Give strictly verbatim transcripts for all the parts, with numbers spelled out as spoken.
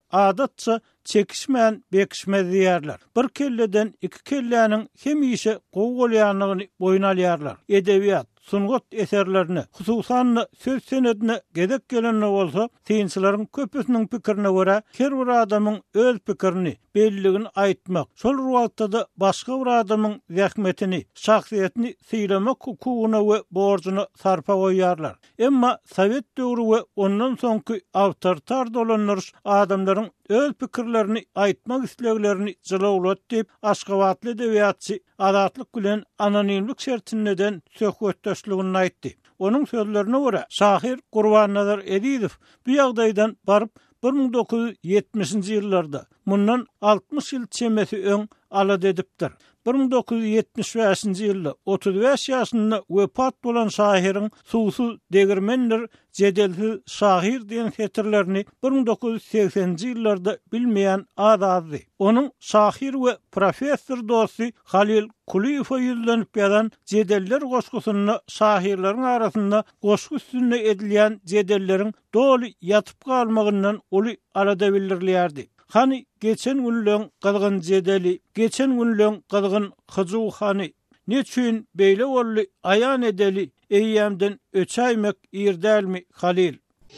adatça çekişmeyen bekişme diyarlar. Bir kelleden iki kelläniň hem işe gowy bolýanlygyny boyun alýarlar. Edebiyat, sungat eserlerini, hususan söz senedine gedek gelenine bolsa, synçylaryň köpüsiniň pikirine görä, her bir adamyň öz pikirini, belligini aýtmak, şol wagtda da başga bir adamyň zähmetini, şahsiýetini sylamak hukuguna we borjuna sarpa goýarlar. Emma Sowet döwrü we ondan soňky awtoritar dolanlar adamlaryň öz pikirlerini aýtmak isleglerini jylawlat diýip Aşgabatly edebiýatçy adatlyk bilen anonimlik şertinden söhbetdeşligini aýtdy. Onun sözlerine görä, şahir Gurban-Nazar Edizow bu ýagdaýdan baryp bir ming dokuz yüz yetmişinji ýyllarda mundan altmış ýyl çemesi öň alad edipdir. bir ming dokuz yüz yetmiş beşinji ýylda otuz beş ýaşynda wepat bolan şahirin Suwsuz degirmenler jedelsiz şahir diýen hetirlerini bir ming dokuz yüz seksenji ýyllarda bilmeýän azady. Onun şahir we professor dosty Halil Kuliýew ýüzlenip ýazan jedeller goşgusyny şahirleriň arasynda goşgu üstünde edilýän jedelleriň doly ýatyp galmagyndan oly arada bildirilýärdi. Hani geçen günlüň gılgın jedeli, geçen günlüň gılgın hyjuhany, neçün beýle bolly aýan edeli, eýýämden öçäýmek ýerdälmi Halil?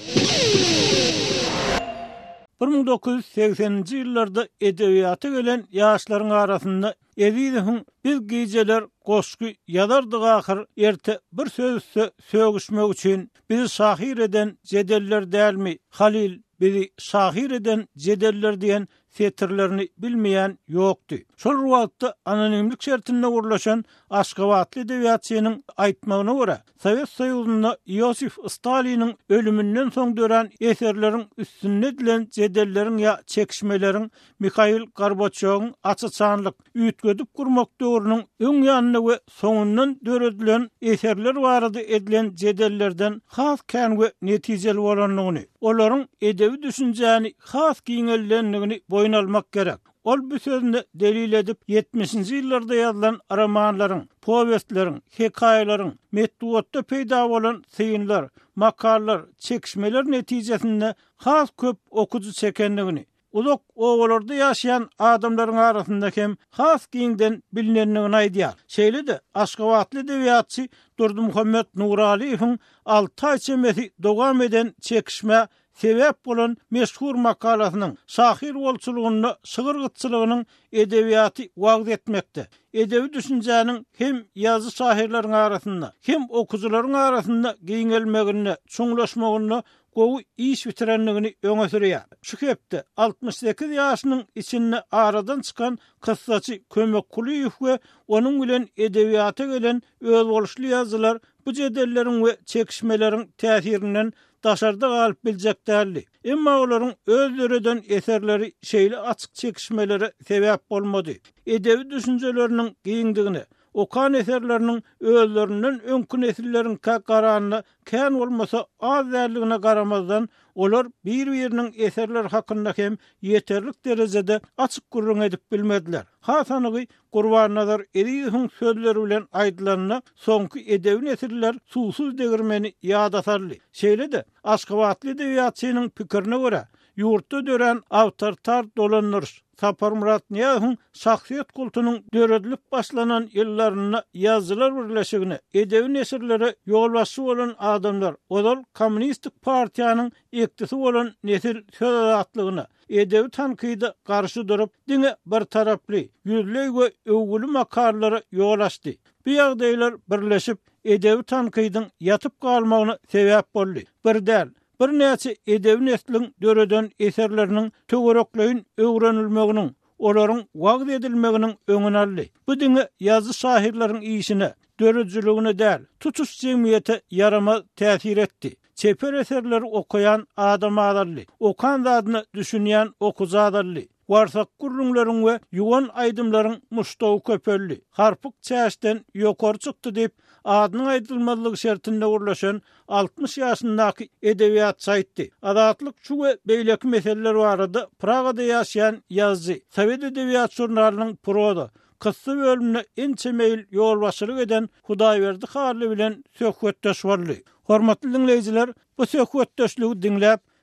bir ming dokuz yüz sekseninji ýyllarda edebiýata gelen ýaşlaryň arasynda Edizowyň biz gijeler goşky ýazardyk ahyr erte bir sözse sögüşmek üçin bizi şahir eden jedeller dälmi Halil? Bizi şahir eden jedeller diýen setirlerini bilmeýän ýokdy. Şol wagtda anonimlik şertinde urlaşan Aşgabatly edebiýatçynyň aýtmagyna görä, Sowet Soýuzynda Iosif Staliniň ölümünden soň dören eserleriň üstünde edilen jedelleriň ýa çekişmeleriň Mikhail Gorbaçowyň açyçanlyk üýtgedip gurmak döwrüniň öň ýanyna we soňundan döredilen eserler barada edilen jedellerden has kän we netijeli bolanlygyny, olaryň edebi düşünjäni has giňellenligini boyun almak gerek. Ol bu sözünde delil edip yetmişinji ýyllarda ýazylan romanlaryň, powestleriň, hekaýalaryň, metduatda peýda bolan syýynlar, makallar, çekişmeler netijesinde has köp okuju çekenligini, uzak owalarda ýaşaýan adamlaryň arasynda hem has giňden bilinenligini aýdýar. Şeýle de Aşgabatly edebiýatçy Durdymuhammed Nuraliýewiň alty aý çemesi dowam eden çekişme sebep bolan meşhur makalasynyň şahir bolçulugyny, şygyrgytçylygynyň edebiýaty wagt etmekde. Edebi düşünjäniň hem ýazy şahirleriň arasynda, hem okujularyň arasynda giňelmegine, çuňlaşmagyna gowy iş bitirenligini öňe sürýär. Şu hepde altmış sekiz ýaşynyň içinde aradan çykan kyssaçy Kömek Kuliýew we onuň bilen edebiýata gelen öz boluşly ýazylar bu jedelleriň we çekişmeleriň täsirinden daşarda galyp biljekdärli. Emma olaryň özleriden eserleri şeýle açyk çekişmelere sebäp bolmady. Edebi düşünjeleriniň giňdigini, okan eserleriniň özlerinden öňkü nesilleriň karanyna kän bolmasa az därligine garamazdan olar bir-biriniň eserler hakynda hem ýeterlik derejede açyk gurrun edip bilmediler. Hasanygy Gurban-Nazar Edizowyň sözleri bilen aýdylanyna soňky edebi nesiller Suwsuz degirmeni ýada sarly. Şeýle de Aşgabatly edebiýatçynyň pikirine görä, ýurtda dören awtoritar dolanlar Sapar Murat Niýazowyň şahsiýet kultunyň döredilip başlanan ýyllaryna ýazylar birleşigine, edebi nesirlere ýolbaşçy bolan adamlar, olar Kommunistik partiýanyň ektisi bolan nesil söz azatlygyna, edebi tankyda garşy durup, diňe bir taraply, ýüzlüg we öwgüli makallara ýol açdy. Bu ýagdaýlar birleşip edebi tankydyň ýatyp galmagyna sebäp boldy. Bir däl, bir näçe edebi nesliň döreden eserleriniň töwerekleýin öwrenilmeginiň, olaryň wagt edilmeginiň öňüne aldy. Bu diňe ýazy şahirleriň işine, döredjiligine däl, tutuş jemgyýete yaramaz täsir etdi. Çeper eserleri okuyan adam adally, okan zadyny düşünýän okuja adally. Warsak gurrunlaryň we ýuwan aýdymlaryň muştawy köpelli. Harpyk çäşden ýokary çykdy diýip adynyň aýdylmalygy şertinde urlaşan altmış ýaşyndaky edebiýatçy aýtdy. Adatlyk şu we beýleki meseleler barada Pragada ýaşaýan ýazgy Sowet edebiýat jurnalynyň proda kıssa bölümüne ençe meýil ýolbaşçylyk eden Hudaýberdi Harly bilen söhbetdeş boldy. Hormatly dinleýijiler, bu söhbetdeşligi dinläp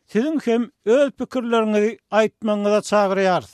sizin hem öz pikirlerinizi aýtmaňyza çagyrýarys.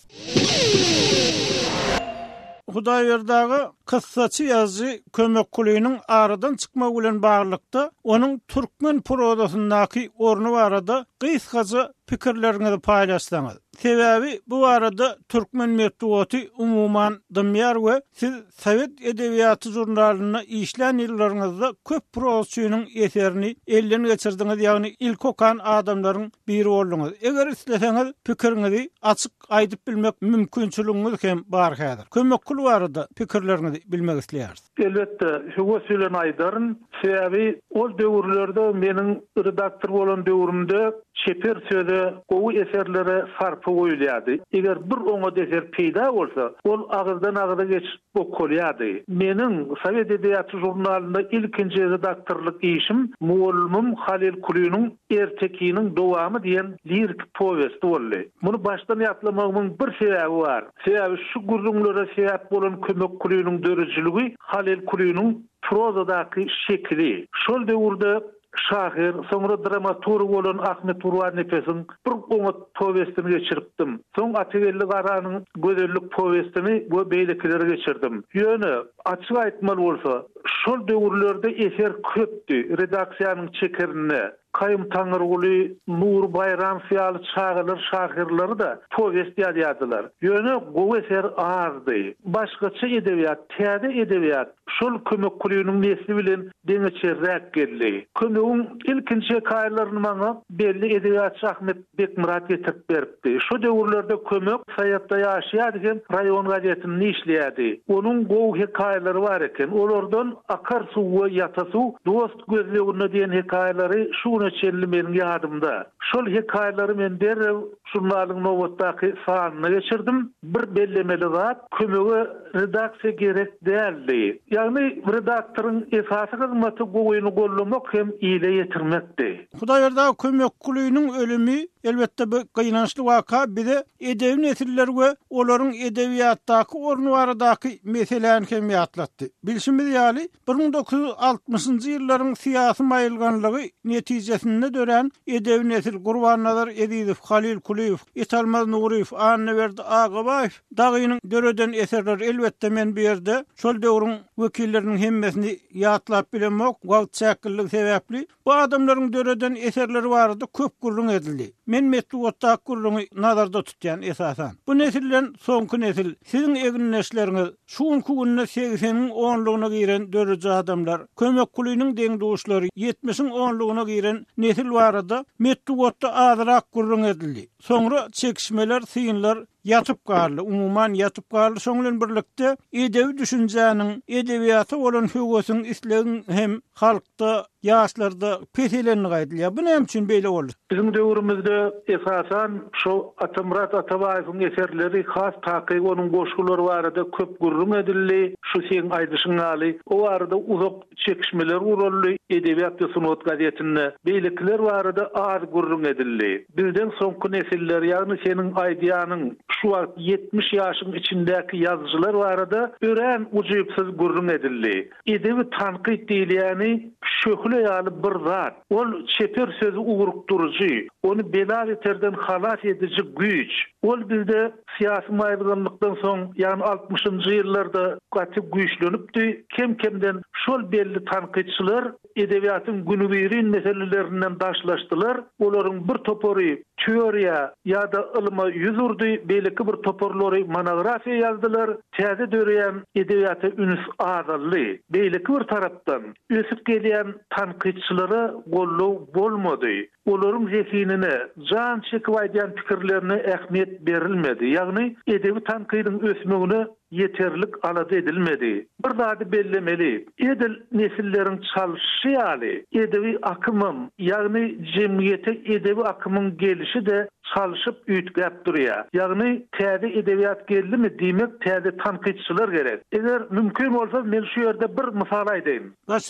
Hudaýberdagy kyssaçy ýazgy kömek kulynyň aradan çykmagy bilen baglykda onuň türkmen prozasyndaky orny barada gysgaça pikirlerinizi paýlaşsaňyz. Sebäbi bu arada türkmen medeniýeti umuman dymýar we siz Sowet edebiýaty jurnalyna işlän ýyllaryňyzda köp prozçynyň eserini elden geçirdiňiz, ýagny ilk okan adamlaryň biri boldyňyz. Eger isleseňiz pikiriňizi açyk aýdyp bilmek mümkinçiligiňiz hem bar häzir. Kömek kulu barada pikirlerinizi bilmek isleýäris. Elbetde, şu söýlen aýdaryn, sebäbi ol döwürlerde meniň redaktor bolan döwrümde çeper söze gowy eserlere sarpy goýulýardy. Eger bir oňa eser peýda bolsa, ol agyrdan agyra geçip bolýardy. Meniň Sowet edebiýaty jurnalyna ilkinji redaktorlyk işim muallymym Halil Kulynyň Ertekiniň dowamy diýen lirik powest boldy. Muny başdan ýatlamagyň bir sebäbi bar. Sebäbi şu gurrunlara sebäp bolan kömek Kulynyň dörejiligi Halil Kulynyň prozadaky şekli. Şol döwürde şahir, sonra dramaturg bolan Ahmet Urwan Nefesiň bir goňa powestini geçiripdim. Soň Atygelli Garanyň gözellik powestini bu beýlekilere geçirdim. Ýöne açyk aýtmaly bolsa, şol döwürlerde eser köpdi. Redaksiýanyň çekerini Kayyum Taňryguly, Nur Bayram fiýaly çağılar, şahirleri da powest ýazýardylar. Ýöne gowy eser ardy. Başgaça edebiýat, täze edebiýat şol kömek kulynyň nesli bilen deňeçerräk geldi. Kömegiň ilkinji hekaýelerini maňa belli edebiýatçy Ahmet Bekmurat getirip beripdi. Şu döwürlerde kömek Saýatda ýaşaýardygan raýon gazetini işleýärdi. Onuň gowy hekaýeleri bar eken. Olardan akar suw we ýata suw, dost gözlegine diýen hekaýeleri şu çelli meniň ýadymda. Şol hekaýeleri men derrew jurnalyň nowatdaky sanyna geçirdim. Bir bellemeli zat kömegi redaksiýa gerek däldi. Ýagny redaktoryň esasy hyzmaty goýuny gollamak hem ýyle ýetirmekdi. Hudaýberdagy kömek kulynyň ölümi elbetde bir gynançly waka, bize edebi nesiller we olaryň edebiýatdaky orny baradaky meselelerini hem ýatlatdy. Bilşimiz ýaly bir ming dokuz ýüz altmışynjy ýyllaryň syýasy maýylganlygy netijesinde dören edebi nesil Gurbannalar Ediziw, Halil Kuliýew, Etalmaz Nuriýew, Anneberdi Agabaýew dagynyň döreden eserler elbetde men bu ýerde şol döwrüň wekilleriniň hemmesini ýatlap bilemek wagt çäkillik sebäpli bu adamlaryň döreden eserleri barada köp gurrun edildi. Men metluwatda gurruny nazarda tutýan esasan. Bu nesilden soňky nesil, siziň egin nesleriniz şuňky günne segseniň onlugyna giren dörejä adamlar, kömek kulynyň deňduşlary ýetmişiň onlugyna giren nesil barada metluwatda azyrak gurrun edildi. Soňra çekişmeler, syňlar yatıp garly, umuman yatıp garly. Şoňlan birlikde edebi düşünjäniň, edebiýata bolan höwgesin islegiň hem halkda, ýaşlarda peselenini gaýdylýar. Bu näme üçin beýle boldy? Bizim döwrümizde esasan şu Atamrat Atabaýewiň eserleri has taky onuň goşgulary barada köp gurrun edildi. Şu seň aýdyşyň aly, o arada uzak çekişmeler uruldy. Edebiýat we sunat gazetinde beýlekler barada az gurrun edildi. Bizden soňky nesiller, ýagny seniň aýdýanyň şu wagt ýetmiş ýaşyň içindäki ýazgyçylar barada ören ujuýupsyz gurrun edildi. Edebi tanqid diýilýäni şöhle ýaly bir zat. Ol çeper sözü ugrukduruji, onu belal eterden halas edici güç. Ol bizde siyasi maýylgynlykdan soň, ýani altmışynjy ýyllarda gaty güýçlenipdi. Kem-kemden şol belli tanqidçiler edebiýatyň günübirin meselelerinden daşlaşdylar. Olaryň bir topory teoriýa ýa-da ylma ýüz urdy, beýleki bir toporlary monografiýa ýazdylar. Täze döreýän edebiýata üns azally. Beýleki bir tarapdan ösüp gelýän tanqidçilere gollaw bolmady. Olaryň zekinine, jan çekip aýdýan pikirlerine ähmiýet berilmedi. Ýagny edebi tanqydyň ösmegine yeterlik alady edilmedi. Bir zady bellemeli. Edil nesilleriň çalyşy ýaly, edebi akymym, ýagny jemgyýete edebi akymyň gelişi de çalyşyp üýtgäp durýar. Ýagny täze edebiýat geldimi diýmek täze tanqidçiler gerek. Eger mümkin bolsa men şu ýerde bir mysal aýdayım.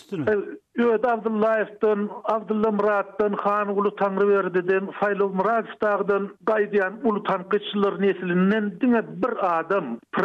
Öýt Abdullaýewden, Abdulla Muratdan, Hanyguly Taňryberdi'den, Faýlul Muratowdan gaýdýan ulu tanqidçiler nesilinden diňe bir adam, professor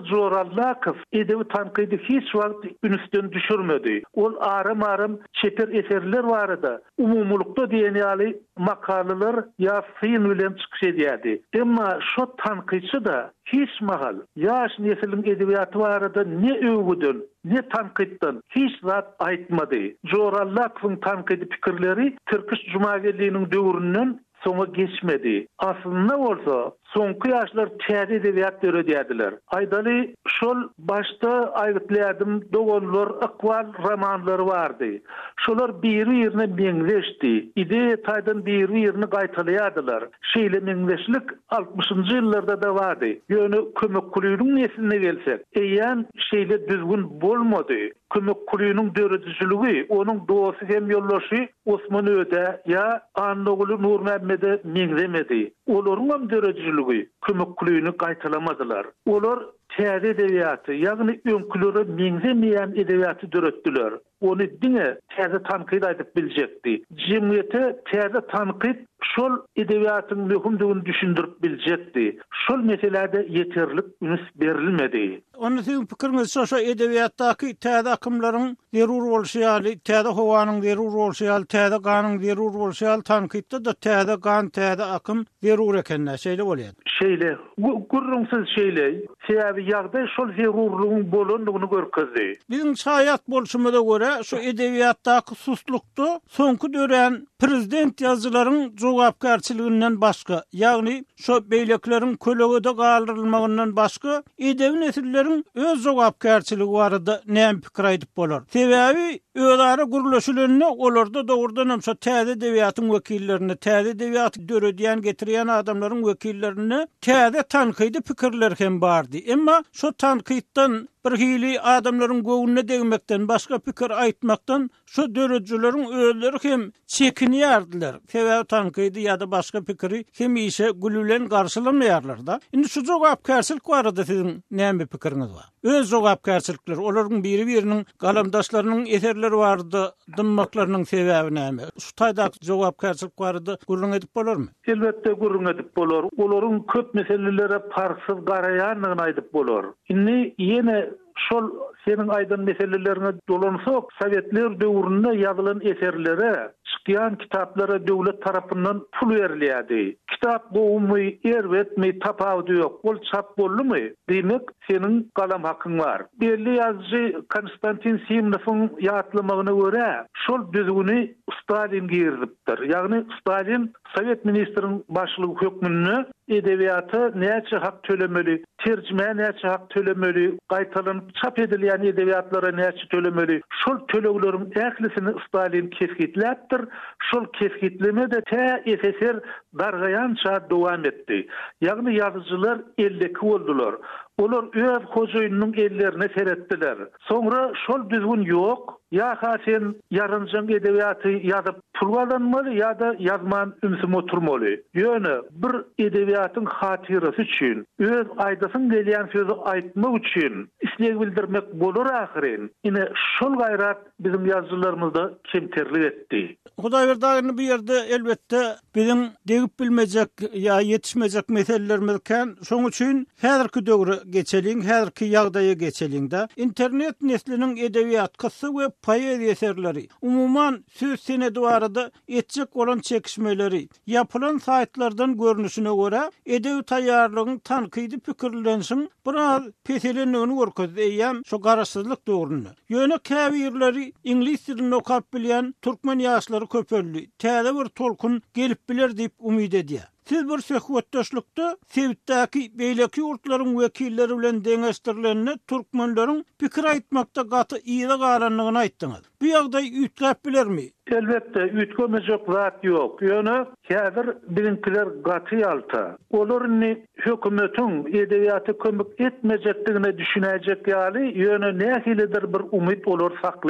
Zorallakov edebi tanqidi hiç wagt ünsden düşürmedi. Ol arım arım çeper eserler barada umumlukda diýeni makalalar ya syn bilen çykyş edýärdi. Emma şo tanqidçi da hiç mahal yaş neslin edebiýaty barada ne öwgüdün, ne tanqidden hiç zat aýtmady. Zorallakowyň tanqidi pikirleri Türkiş Cumhuriyetliğinin döwründen soňa geçmedi. Aslında bolsa soňky ýaşlar täze edebiyat döredýärdiler. Aýdaly şol başda aýdyplarym dogonlar, akwal romanlary bardy. Şolar biri-birine meňzeşdi. Ide taýdan biri-birini gaýtalýardylar. Şeýle meňzeşlik altmışynjy ýyllarda da bardy. Ýöne kömek kulüýüniň nesline gelsek, eýen şeýle düzgün bolmady. Kömek kulüýüniň döredijiligi, onuň dosy hem ýollaşy Osman Öde ýa Anadolu Nur Mehmede meňzemedi. Olaryň hem döredijiligi kömek kulüýüni gaýtalamadylar. Olar täze edebiýaty, ýagny öňkülere meňzemeýän edebiýaty döretdiler. Onu diňe täze tanqid aýdyp biljekdi. Jemgyýete täze tanqid şol edebiýatyň möhümdigini düşündirip biljekdi. Şol meselede yeterlik üns berilmedi. Onu siziň pikiriňiz şo edebiýatdaky täze akymlaryň zerur bolşy ýaly, täze howanyň zerur bolşy ýaly, täze ganyň zerur bolşy ýaly tanqidde da täze gan, täze akym zerur ekenler şeýle bolýar. Şeýle, gurrunsyz şeýle, sebäbi ýagdaý şol zerurlugyň bolandygyny görkezdi. Biziň şaýat bolşumyza görä şu edebiýatdaky suslukdy soňky dören prezident ýazgylaryň jogapkärçiliginden başga, ýagny şo beýlekleriň kölegede galdyrylmagyndan başga edebi nesilleriň öz jogapkärçiligi barada näme pikir aýdyp bolar. Sebäbi özara gurulşylaryny olarda dogrudan hem şo täze edebiýatyň wekillerine, täze edebiýaty döredýän getirýän adamlaryň wekillerine täze tanqidi pikirler hem bardy. Emma şo tanqidden bir hili adamlaryň göwüne degmekden, başga pikir aýtmakdan şo döredijileriň özleri hem çekinýärdiler. Sebäbi tanqidi ýa-da başga pikiri hem işe gülülen garşylamaýarlar da. Indi şu jogapkärçilik barada siziň näme pikiriňiz bar? Öz jogapkärçilikler, olaryň biri-biriniň galamdaşlarynyň eserleri bardy, dymmaklarynyň sebäbi näme? Şu taýda jogapkärçilik barada gurrun edip bolarmy? Elbetde gurrun edip bolar. Olaryň köp meselelere parsyz garaýanlygyny aýdyp bolar. Indi ýene şol senin aýdan meselelerine dolansak, Sovetler döwründe ýazylan eserlere, çykýan kitaplara döwlet tarapyndan pul berilýärdi. Kitap goýumy, erwetmi, tapawdy ýok. Ol çap boldymy? Demek senin galam hakyň bar. Belli ýazgy Konstantin Simonowyň ýatlymagyna görä, şol düzgüni Stalin girdipdir. Ýagny Stalin Sovet ministriniň başlygy hökmüne edebiýaty näçe hak tölemeli, terjime näçe hak tölemeli, gaýtalanyp çap edilýän edebiýatlara näçe tölemeli. Şol tölegleriň ählisini Stalin kesgitläpdir. Şol kesgitleme de tä S S R dargaýança dowam etdi. Ýagny ýazyjylar elleki boldular. Olar öz hojaýynyň ellerine seretdiler. Soňra şol düzgün ýok, ýa-ha sen ýarynjyň edebiýaty ýazyp pul alanmaly ýa-da ýazman ümsüm oturmaly. Ýöne bir edebiýatyň hatyrasy üçin, öz aýdasyn gelýän sözi aýtmak üçin isleg bildirmek bolar ahyrin. Ine şol gaýrat bizim ýazgylarymyzda kemterlik etdi. Hudaý berdiňi bir ýerde elbetde biziň degip bilmejek ýa ýetişmejek meselelerimiz ken, şoň üçin häzirki döwre geçeliň, häzirki ýagdaýa geçeliň de internet nesliniň edebiýat, kıssa we poeziýa eserleri, umuman söz senedi barada etjek bolan çekişmeleri, ýapylan saýtlardan görnüşine görä edebi taýýarlygyň tanqidi pikirlenşiň biraz peselenligini görkezdi. Eýem şo garaşsyzlyk döwründe. Ýöne käbirleri ingliz dilini okap bilýän türkmen ýaşlary köpeldi. Täze bir tolkun gelip biler diýip umyd edýär. Siz bir söhbetdaşlykda Sewitdäki beýleki ýurtlaryň wekilleri bilen deňeşdirilenine türkmenleriň pikir aýtmakda gaty ýyla galanlygyny aýtdyňyz. Bu ýagdaý üýtläp bilermi? Elbette üýtgemejek zat ýok. Ýöne häzir bilinkiler gaty ýalta. Olaryny hökümetiň edebiýaty kömek etmejekdigine düşünäjek ýaly ýöne nähilidir bir umyt olar saklaýar.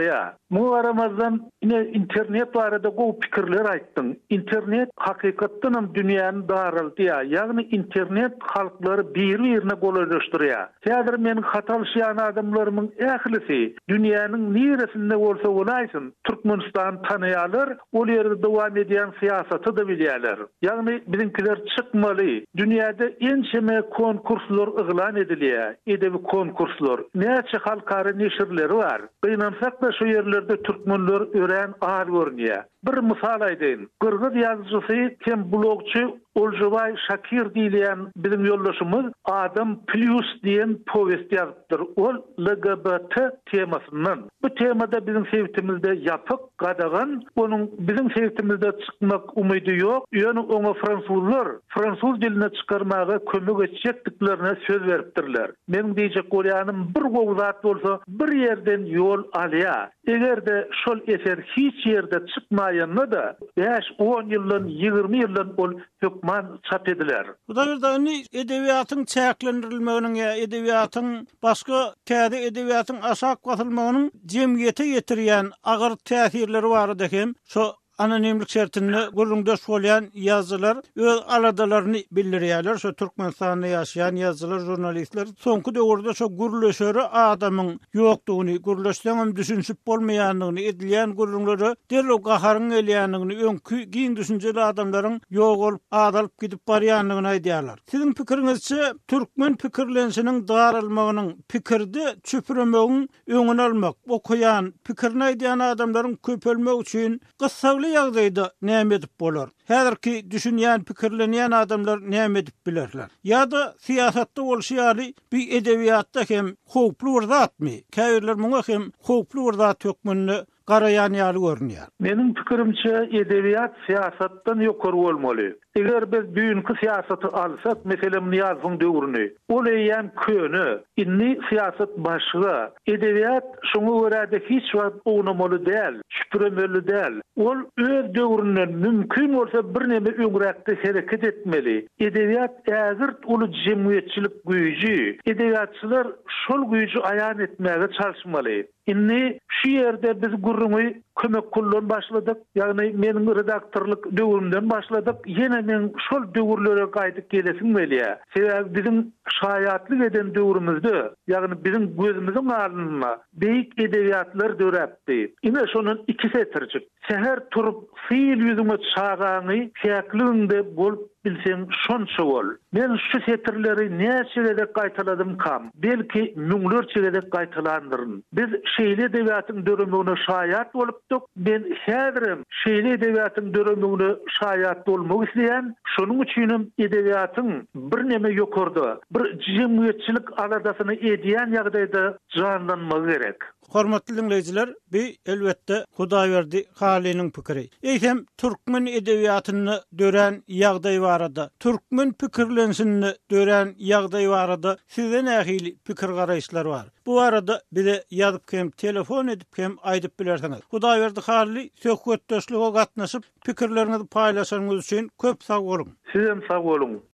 Bu aramazdan yine internet barada gowy pikirler aýtdyň. Internet hakykatdan hem dünýäni daraltýar. Ýagny internet halklary bir-birine golaylaşdyrýar. Häzir meniň hatalşýan adamlarymyň ählisi dünýäniň niresinde bolsa bolaýsyn Türkmenistan tanýarlar, ol ýerde dowam edýän siýasaty da bilýärler. Ýagny bizimkiler çykmaly. Dünýäde ençeme konkurslar yglan edilýär. Edebi konkurslar. Näçe halkary neşirleri var. Gynansak da şu ýerlerde türkmenler ören ağır görünýär. Bir misal aýdyn. Gırgız ýazgysy hem blogçy Oljubay Şakir diýilen bizim ýoldaşymyz Adam Plus diýen powest ýazdypdyr. Ol L G B T temasyndan. Bu temada bizim sewtimizde ýapyk gadagan, onuň bizim sewtimizde çykmak umydy ýok. Ýöne oňa fransuzlar fransuz diline çykarmaga kömek etjekdiklerine söz beripdirler. Meň diýjek bolýanym bir gowzat bolsa bir ýerden ýol alýar. Egerde şol eser hiç ýerde çykmaýanna da beş on ýyldan ýygrimi ýyldan ol hükman çap ediler. Bu da bir da edebiýatyň çäklendirilmeginiň ýa edebiýatyň başga käde edebiýatyň aşak basylmagynyň jemgyýete ýetirýän agyr täsirleri barada hem şo anonimlik şertinde gurrundaş bolýan ýazgylar öz aladalaryny bildirýärler. Şo Türkmenistanda ýaşaýan ýazgylar, jurnalistler soňky döwürde şo gurulşöre adamyň ýokdugyny, gurulşdan hem düşünsip bolmaýanlygyny, edilýän gurrunlary derle gaharyň elýänligini, öňkü giň düşünjeli adamlaryň ýok bolup adalyp gidip barýanlygyny aýdýarlar. Siziň pikiриňizçe türkmen pikirlensiniň daralmagynyň pikirde çüpüremegiň öňüni almak, okuyan, pikirini aýdýan adamlaryň köpelmek üçin gyssaly ýagdaýda näme edip bolar? Häzirki düşünýän, pikirlenýän adamlar näme edip bilerler? Ýa-da siýasatda bolşýaly bir edebiýatda hem howply bir zatmy? Käbirler muňa hem howply bir zat ýokmyny garayan ýaly görünýär. Meniň pikirimçe edebiýat siýasatdan ýokary bolmaly. Eger biz düýünki siýasaty alsak, meselem Niýazowyň döwrüni, ol ýan köni, inni siýasat başga, edebiýat şoňa görä hiç wagt ownamaly däl, şüpüremeli däl. Ol öz döwründen mümkin bolsa bir neme öňrekde hereket etmeli. Edebiýat äzir uly jemgyýetçilik güýji. Edebiýatçylar şol güýji aýan etmäge çalışmaly. Inni şu ýerde biz gurrumy kömek kullan başladyk. Ýagny meniň redaktorlyk döwrümden başladyk. Ýene men şol döwürlere gaýdyp gelesim gelýär. Sebäbi bizim şaýatlyk eden döwrümizde, ýagny bizim gözümiziň alnyna beýik edebiýatlar döräpdi. Ine şonun iki setirjik. Seher turup fiil ýüzüme çağany täkliginde bolup bilsen şonça bol. Men şu setirleri näçe gaýtaladym kam. Belki müňlerçe de gaýtalandyryn. Biz şeýle edebiýatyň döwrüne şaýat bolupdyk. Ben häzirim şeýle edebiýatyň döwrüne şaýat bolmak isleýän, şonuň üçin edebiýatyň bir neme ýokarda, bir jemgyýetçilik aladasyny edýän ýagdaýda janlanmagy gerek. Hormatly dinleyijiler, bir elbetde Hudaýberdi Haliniň pikiri. Eýsem türkmen edebiýatyny dören ýagdaý barada, türkmen pikirlensinini dören ýagdaý barada size nähili pikir garaýşlar bar. Bu arada bize ýazyp hem telefon edip hem aýdyp bilersiňiz. Hudaýberdi Halily söhbetdeşlige gatnaşyp pikirlerinizi paýlaşanyňyz üçin köp sag bolun. Sizem sag bolun.